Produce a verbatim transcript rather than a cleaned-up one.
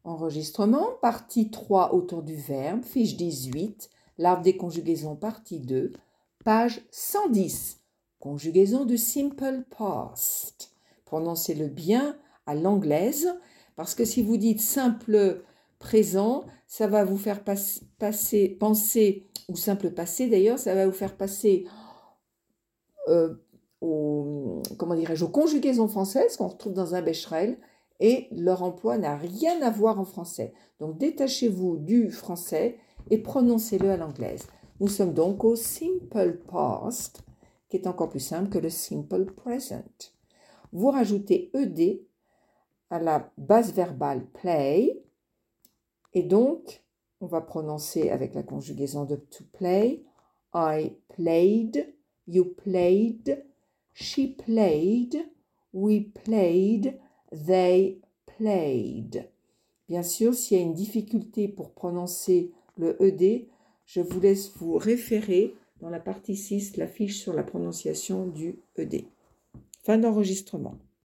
Enregistrement, partie trois autour du verbe, fiche dix-huit, l'arbre des conjugaisons, partie deux, page cent dix, conjugaison de simple past. Prononcez-le bien à l'anglaise, parce que si vous dites simple présent, ça va vous faire pas- passer, penser, ou simple passé d'ailleurs, ça va vous faire passer euh, aux, comment dirais-je, aux conjugaisons françaises qu'on retrouve dans un Becherel, et leur emploi n'a rien à voir en français. Donc détachez-vous du français et prononcez-le à l'anglaise. Nous sommes donc au simple past, qui est encore plus simple que le simple present. Vous rajoutez ed à la base verbale play, et donc on va prononcer avec la conjugaison de to play. I played, you played, she played, we played, they played. Bien sûr, s'il y a une difficulté pour prononcer le ed, je vous laisse vous référer dans la partie six, la fiche sur la prononciation du ed. Fin d'enregistrement.